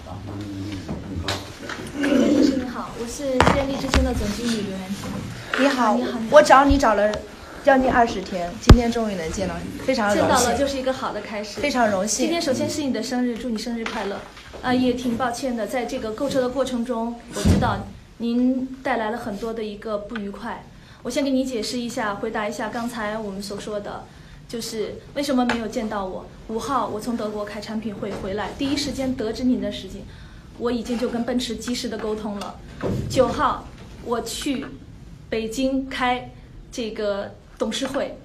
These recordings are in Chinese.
律师你好，我是西安利之星的总经理刘元婷。 你好， 你好， 我找你找了将近20天，今天终于能见到你，非常荣幸。 见到了就是一个好的开始， 非常荣幸。 今天首先是你的生日，祝你生日快乐。也挺抱歉的，在这个购车的过程中，我知道您带来了很多的一个不愉快。我先给你解释一下，回答一下刚才我们所说的，就是为什么没有见到我。5号我从德国开产品会回来，第一时间得知您的事情，我已经就跟奔驰及时的沟通了。9号我去北京开这个董事会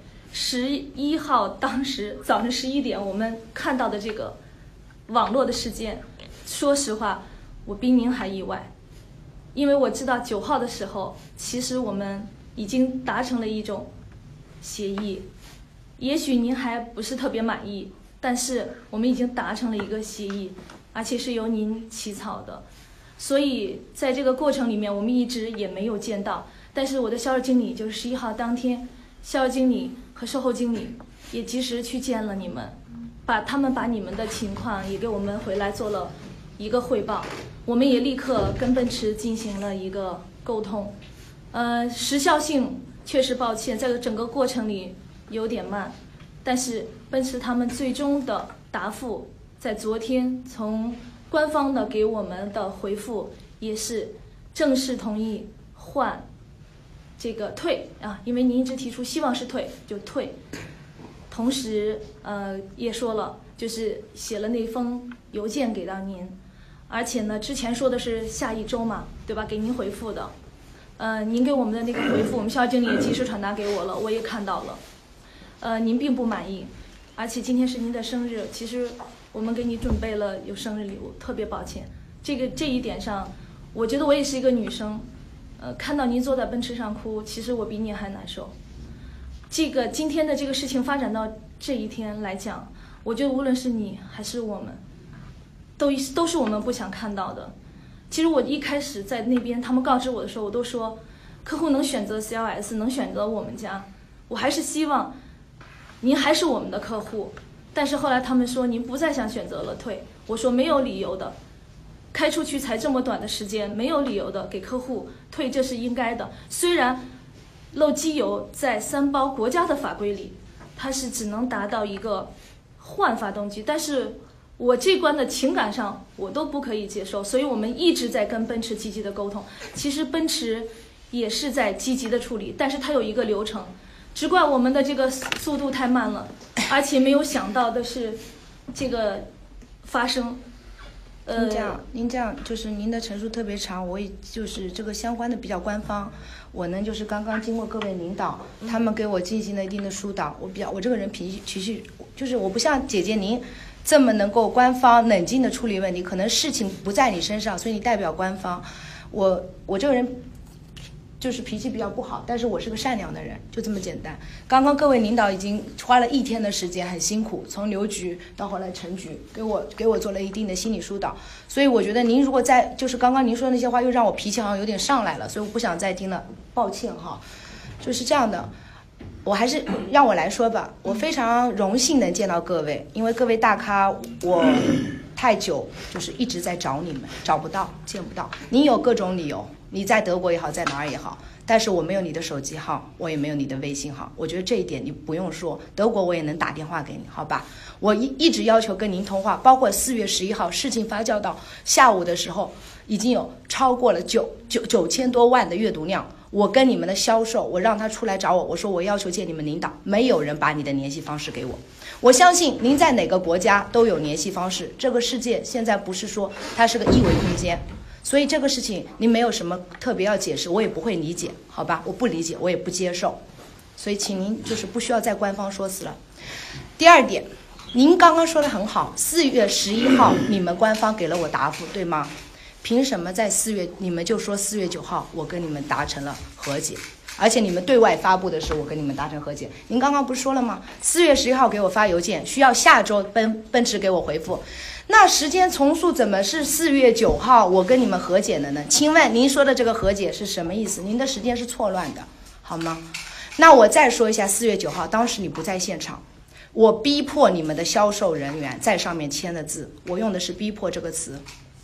，11号当时早上11点我们看到的这个网络的事件，说实话我比您还意外，因为我知道9号的时候其实我们已经达成了一种协议，也许您还不是特别满意，但是我们已经达成了一个协议，而且是由您起草的，所以在这个过程里面我们一直也没有见到。但是我的销售经理就是11号当天，销售经理和售后经理也及时去见了你们，他们把你们的情况也给我们回来做了一个汇报，我们也立刻跟奔驰进行了一个沟通。时效性确实抱歉，在整个过程里有点慢，但是奔驰他们最终的答复在昨天从官方的给我们的回复也是正式同意换这个退啊，因为您一直提出希望是退就退，同时也说了就是写了那封邮件给到您，而且呢之前说的是下一周嘛，对吧，给您回复的。您给我们的那个回复，我们销售经理也及时传达给我了，我也看到了。您并不满意，而且今天是您的生日，其实我们给你准备了有生日礼物，特别抱歉。这一点上，我觉得我也是一个女生，看到您坐在奔驰上哭，其实我比你还难受。今天的这个事情发展到这一天来讲，我觉得无论是你还是我们，都是我们不想看到的。其实我一开始在那边他们告知我的时候，我都说客户能选择 CLS， 能选择我们家，我还是希望您还是我们的客户。但是后来他们说您不再想选择了退，我说没有理由的，开出去才这么短的时间，没有理由的给客户退，这是应该的。虽然漏机油在3包国家的法规里它是只能达到一个换发动机，但是我这关的情感上我都不可以接受，所以我们一直在跟奔驰积极的沟通。其实奔驰也是在积极的处理，但是它有一个流程，只怪我们的这个速度太慢了，而且没有想到的是这个发生。 您这样就是您的陈述特别长，我也就是这个相关的比较官方，我呢就是刚刚经过各位领导，他们给我进行了一定的疏导。我这个人脾气就是我不像姐姐您这么能够官方冷静的处理问题，可能事情不在你身上，所以你代表官方。我这个人就是脾气比较不好，但是我是个善良的人，就这么简单。刚刚各位领导已经花了1天的时间，很辛苦，从刘局到后来陈局，给我做了一定的心理疏导。所以我觉得您如果就是刚刚您说的那些话，又让我脾气好像有点上来了，所以我不想再听了，抱歉哈。就是这样的，我还是让我来说吧。我非常荣幸能见到各位，因为各位大咖我太久就是一直在找你们，找不到，见不到。您有各种理由，你在德国也好，在哪儿也好，但是我没有你的手机号，我也没有你的微信号。我觉得这一点你不用说，德国我也能打电话给你，好吧？我一直要求跟您通话，包括4月11号事情发酵到下午的时候，已经有超过了9000多万的阅读量。我跟你们的销售，我让他出来找我，我说我要求见你们领导，没有人把你的联系方式给我。我相信您在哪个国家都有联系方式，这个世界现在不是说它是个一维空间，所以这个事情您没有什么特别要解释，我也不会理解，好吧？我不理解，我也不接受，所以请您就是不需要再官方说辞了。第二点，您刚刚说的很好，4月11号你们官方给了我答复，对吗？凭什么在4月你们就说4月9号我跟你们达成了和解，而且你们对外发布的是我跟你们达成和解？您刚刚不是说了吗？4月11号给我发邮件，需要下周奔驰给我回复，那时间重塑怎么是4月9号我跟你们和解的呢？请问您说的这个和解是什么意思？您的时间是错乱的，好吗？那我再说一下4月9号当时你不在现场，我逼迫你们的销售人员在上面签的字，我用的是逼迫这个词，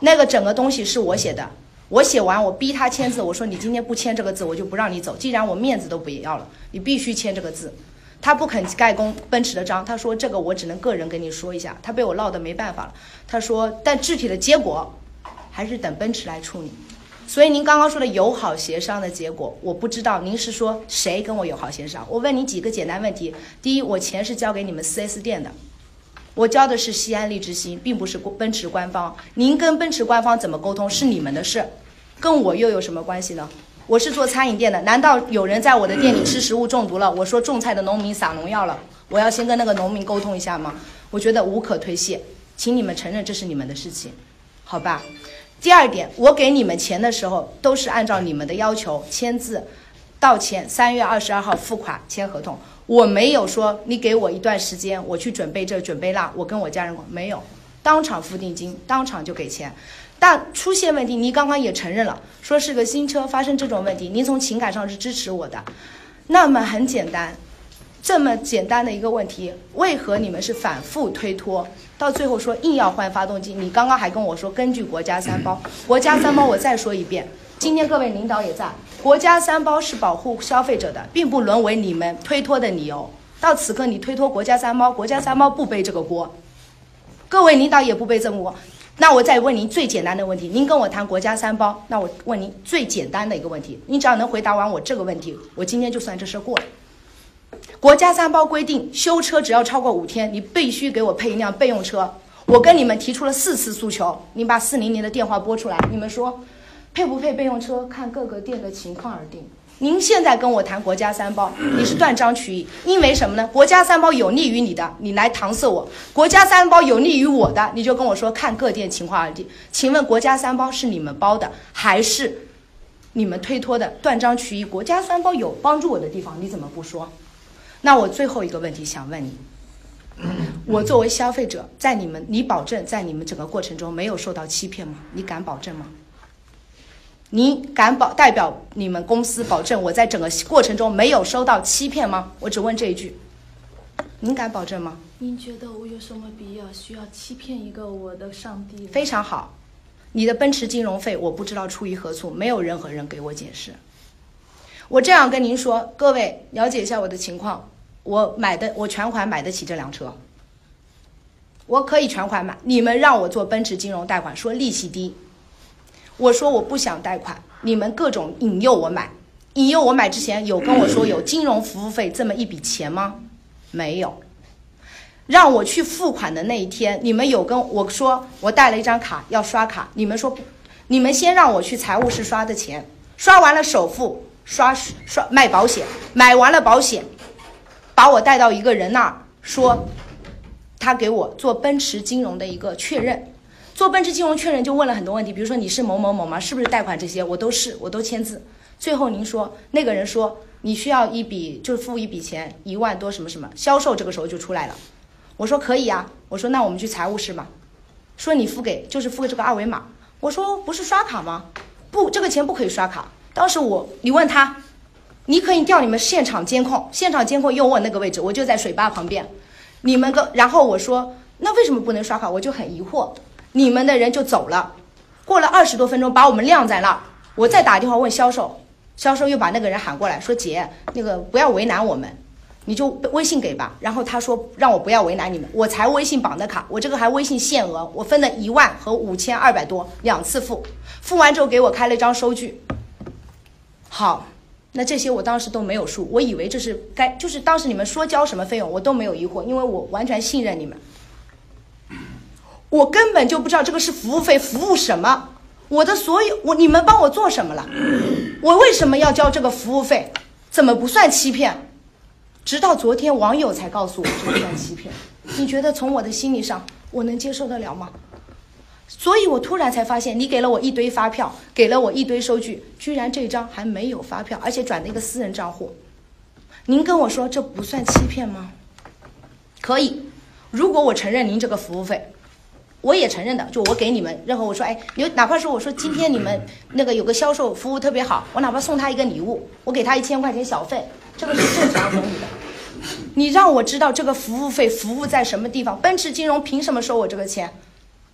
那个整个东西是我写的，我写完我逼他签字，我说你今天不签这个字，我就不让你走。既然我面子都不要了，你必须签这个字。他不肯盖公奔驰的章，他说这个我只能个人跟你说一下，他被我闹得没办法了。他说但具体的结果还是等奔驰来处理。所以您刚刚说的友好协商的结果，我不知道您是说谁跟我友好协商。我问你几个简单问题：第一，我钱是交给你们 4S 店的，我交的是西安利之星，并不是奔驰官方。您跟奔驰官方怎么沟通是你们的事，跟我又有什么关系呢？我是做餐饮店的，难道有人在我的店里吃食物中毒了，我说种菜的农民撒农药了，我要先跟那个农民沟通一下吗？我觉得无可推卸，请你们承认这是你们的事情，好吧？第二点，我给你们钱的时候都是按照你们的要求签字到钱，3月22号付款签合同，我没有说你给我一段时间我去准备这准备那，我跟我家人没有，当场付定金，当场就给钱。但出现问题，您刚刚也承认了，说是个新车发生这种问题，您从情感上是支持我的。那么很简单，这么简单的一个问题，为何你们是反复推脱，到最后说硬要换发动机？你刚刚还跟我说根据国家三包，国家三包我再说一遍，今天各位领导也在，国家三包是保护消费者的，并不沦为你们推脱的理由。到此刻你推脱国家三包，国家三包不背这个锅，各位领导也不背这个锅。那我再问您最简单的问题，您跟我谈国家三包，那我问您最简单的一个问题，您只要能回答完我这个问题，我今天就算这事过了。国家三包规定，修车只要超过5天，你必须给我配一辆备用车。我跟你们提出了4次诉求，您把400的电话拨出来，你们说配不配备用车，看各个店的情况而定。您现在跟我谈国家三包，你是断章取义，因为什么呢？国家三包有利于你的，你来搪塞我；国家三包有利于我的，你就跟我说看各店情况而定。请问国家三包是你们包的，还是你们推脱的？断章取义，国家三包有帮助我的地方，你怎么不说？那我最后一个问题想问你，我作为消费者，你保证在你们整个过程中没有受到欺骗吗？你敢保证吗？你敢代表你们公司保证我在整个过程中没有收到欺骗吗？我只问这一句，您敢保证吗？ 您觉得我有什么必要需要欺骗一个我的上帝？ 非常好，你的奔驰金融费我不知道出于何处，没有任何人给我解释。我这样跟您说，各位了解一下我的情况，我全款买得起这辆车，我可以全款买。你们让我做奔驰金融贷款，说利息低，我说我不想贷款，你们各种引诱我买，引诱我买之前有跟我说有金融服务费这么一笔钱吗？没有。让我去付款的那一天，你们有跟我说我带了一张卡要刷卡，你们说你们先让我去财务室刷的钱，刷完了首付，刷卖保险，买完了保险，把我带到一个人那儿，说他给我做奔驰金融的一个确认。做奔驰金融确认就问了很多问题，比如说你是某某某吗？是不是贷款这些？我都签字。最后您说那个人说你需要付一笔钱1万多什么什么，销售这个时候就出来了。我说可以啊，我说那我们去财务室吧。说你付这个二维码。我说不是刷卡吗？不，这个钱不可以刷卡。当时你问他，你可以调你们现场监控，现场监控又问那个位置，我就在水坝旁边。然后我说那为什么不能刷卡？我就很疑惑。你们的人就走了，过了20多分钟把我们晾在那儿。我再打电话问销售，销售又把那个人喊过来说姐，那个不要为难我们，你就微信给吧。然后他说让我不要为难你们，我才微信绑的卡，我这个还微信限额，我分了1万和5200多2次付，付完之后给我开了一张收据。好，那这些我当时都没有数，我以为这是就是当时你们说交什么费用我都没有疑惑，因为我完全信任你们。我根本就不知道这个是服务费，服务什么？你们帮我做什么了？我为什么要交这个服务费？怎么不算欺骗？直到昨天网友才告诉我这个算欺骗。你觉得从我的心理上我能接受得了吗？所以我突然才发现，你给了我一堆发票，给了我一堆收据，居然这张还没有发票，而且转的一个私人账户。您跟我说这不算欺骗吗？可以，如果我承认您这个服务费，我也承认的，就我给你们任何我说哪怕说我说今天你们那个有个销售服务特别好，我哪怕送他一个礼物，我给他1000块钱小费，这个是正常合理的。你让我知道这个服务费服务在什么地方，奔驰金融凭什么收我这个钱？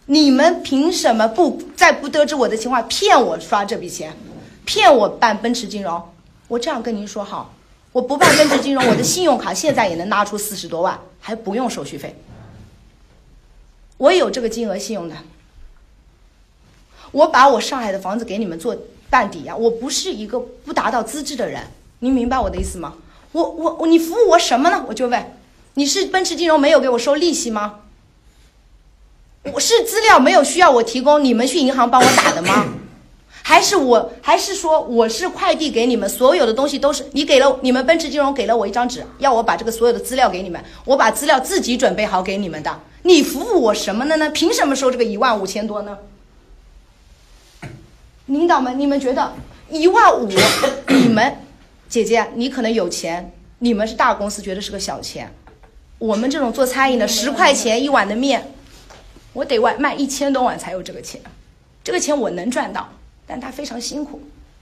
你们凭什么在不得知我的情况骗我刷这笔钱，骗我办奔驰金融？我这样跟您说好，我不办奔驰金融，我的信用卡现在也能拿出40多万，还不用手续费。我有这个金额信用的，我把我上海的房子给你们做办抵押，我不是一个不达到资质的人，您明白我的意思吗？你服务我什么呢？我就问，你是奔驰金融没有给我收利息吗？我是资料没有需要我提供，你们去银行帮我打的吗？还是说我是快递给你们，所有的东西都是你们奔驰金融给了我一张纸，要我把这个所有的资料给你们，我把资料自己准备好给你们的，你服务我什么呢？凭什么收这个15000多呢？领导们，你们觉得15000，你们姐姐你可能有钱，你们是大公司觉得是个小钱，我们这种做餐饮的10块钱一碗的面，我得卖1000多碗才有这个钱，这个钱我能赚到，但他非常辛苦。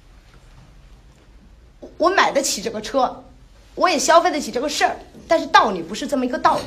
我买得起这个车，我也消费得起这个事儿，但是道理不是这么一个道理。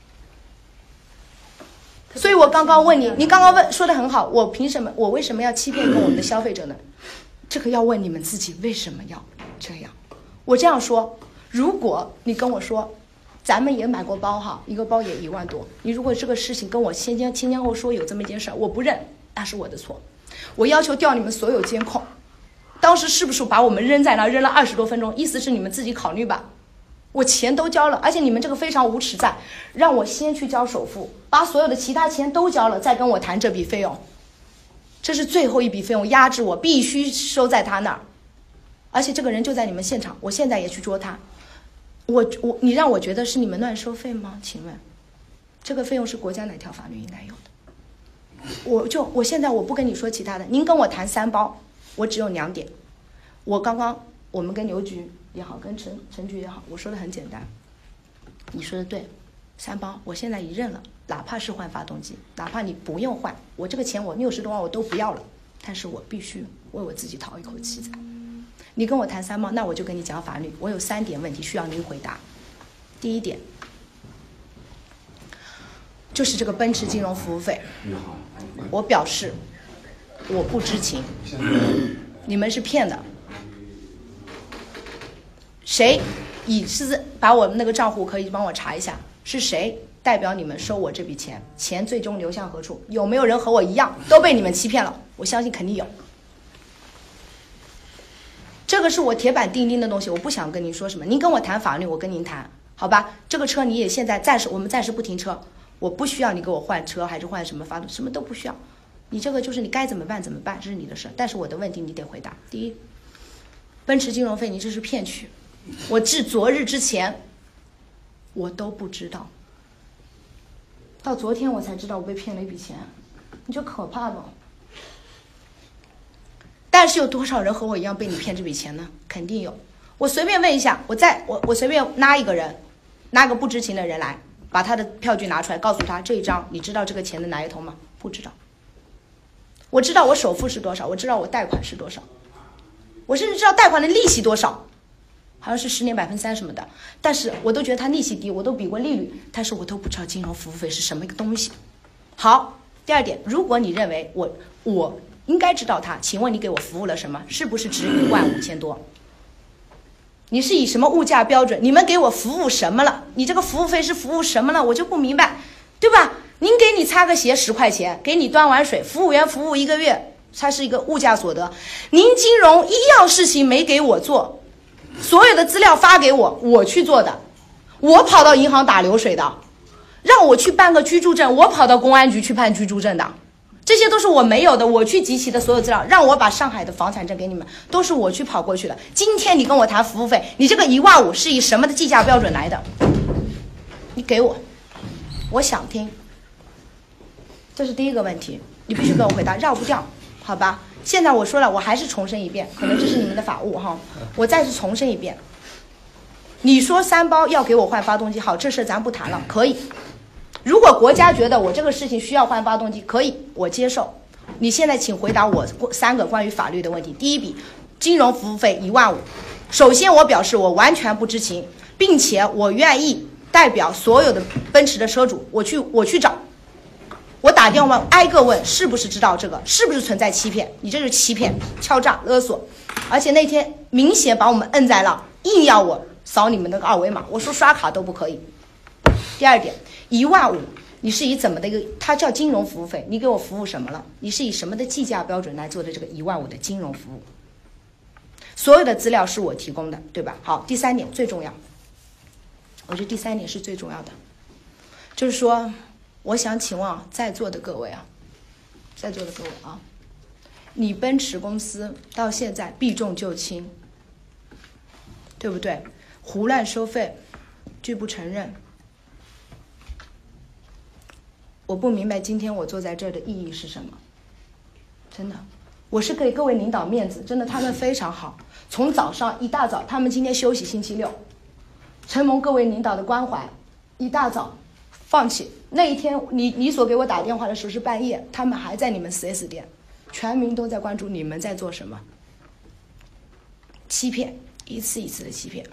所以我刚刚问你刚刚说的很好，我为什么要欺骗我们的消费者呢？这个要问你们自己为什么要这样。我这样说，如果你跟我说咱们也买过包哈，一个包也1万多，你如果这个事情跟我前后说有这么一件事，我不认，那是我的错。我要求调你们所有监控，当时是不是把我们扔在那扔了20多分钟？意思是你们自己考虑吧。我钱都交了，而且你们这个非常无耻，在让我先去交首付，把所有的其他钱都交了，再跟我谈这笔费用，这是最后一笔费用，压制我必须收在他那儿。而且这个人就在你们现场，我现在也去捉他。你让我觉得是你们乱收费吗？请问这个费用是国家哪条法律应该有的？我现在我不跟你说其他的，您跟我谈3包，我只有2点。我们跟邮局也好，跟陈局也好，我说的很简单，你说的对，3包我现在已认了，哪怕是换发动机，哪怕你不用换，我这个钱我60多万我都不要了，但是我必须为我自己讨一口气在。你跟我谈3包，那我就跟你讲法律，我有3点问题需要您回答。第一点就是这个奔驰金融服务费，我表示我不知情，你们是骗的。谁是把我那个账户可以帮我查一下，是谁代表你们收我这笔钱？钱最终流向何处？有没有人和我一样都被你们欺骗了？我相信肯定有。这个是我铁板钉钉的东西，我不想跟您说什么。您跟我谈法律，我跟您谈，好吧？这个车你也现在我们暂时不停车，我不需要你给我换车，还是换什么发动，什么都不需要。你这个就是你该怎么办怎么办，这是你的事。但是我的问题你得回答。第一，奔驰金融费你这是骗取。我至昨日之前我都不知道，到昨天我才知道我被骗了一笔钱，你就可怕了。但是有多少人和我一样被你骗这笔钱呢？肯定有。我随便问一下，我随便拉一个人，拉个不知情的人来，把他的票据拿出来，告诉他这一张你知道这个钱的哪一头吗？不知道。我知道我首付是多少，我知道我贷款是多少，我甚至知道贷款的利息多少，好像是10年3%什么的，但是我都觉得他利息低，我都比过利率，但是我都不知道金融服务费是什么一个东西。好，第二点，如果你认为我应该知道它，请问你给我服务了什么？是不是值15000多？你是以什么物价标准？你们给我服务什么了？你这个服务费是服务什么了？我就不明白，对吧？您给你擦个鞋10块钱，给你端碗水，服务员服务1个月，它是一个物价所得。您金融一样事情没给我做，所有的资料发给我，我去做的，我跑到银行打流水的，让我去办个居住证，我跑到公安局去办居住证的，这些都是我没有的，我去集齐的所有资料，让我把上海的房产证给你们，都是我去跑过去的。今天你跟我谈服务费，你这个15000是以什么的计价标准来的？你给我，我想听。这是第一个问题，你必须给我回答，绕不掉，好吧？现在我说了，我还是重申一遍，可能这是你们的法务哈，我再次重申一遍。你说3包要给我换发动机，好，这事咱不谈了，可以。如果国家觉得我这个事情需要换发动机，可以，我接受。你现在请回答我3个关于法律的问题。第一笔，金融服务费15000，首先我表示我完全不知情，并且我愿意代表所有的奔驰的车主，我去找。 我打电话挨个问是不是知道这个，是不是存在欺骗？你这是欺骗、敲诈、勒索，而且那天明显把我们摁在了，硬要我扫你们那个二维码，我说刷卡都不可以。第二点，15000，你是以怎么的一个？它叫金融服务费，你给我服务什么了？你是以什么的计价标准来做的这个15000的金融服务？所有的资料是我提供的，对吧？好，第三点最重要，我觉得第三点是最重要的，就是说，我想请问在座的各位啊，你奔驰公司到现在避重就轻，对不对？胡乱收费，拒不承认。我不明白今天我坐在这儿的意义是什么，真的，我是给各位领导面子，真的，他们非常好。从早上一大早，他们今天休息星期六，承蒙各位领导的关怀，一大早放弃。那一天你所给我打电话的时候是半夜，他们还在你们 4S 店，全民都在关注你们在做什么。欺骗，一次一次的欺骗。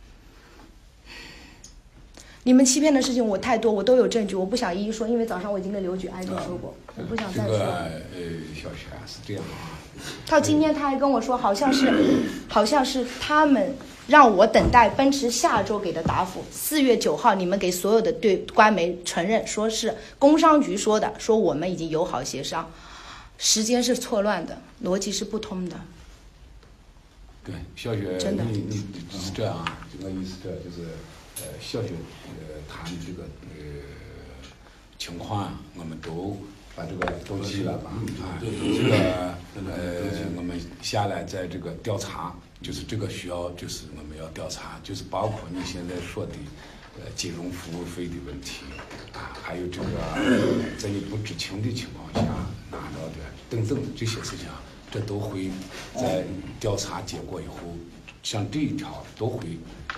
你们欺骗的事情我太多，我都有证据，我不想一一说，因为早上我已经跟刘局挨个说过，我不想再说。 小雪是这样啊。 到今天他还跟我说，好像是他们让我等待奔驰下周给的答复。4月9号，你们给所有的对官媒承认，说是工商局说的，说我们已经友好协商，时间是错乱的，逻辑是不通的。 对，小雪， 真的你是这样啊？这个意思就是小雪谈这个情况啊，我们都把这个都记了吧？这个我们下来在这个调查，就是这个需要，就是我们要调查，就是包括你现在说的金融服务费的问题啊，还有这个在你不知情的情况下拿到的等等这些事情啊，这都会在调查结果以后，像这一条都会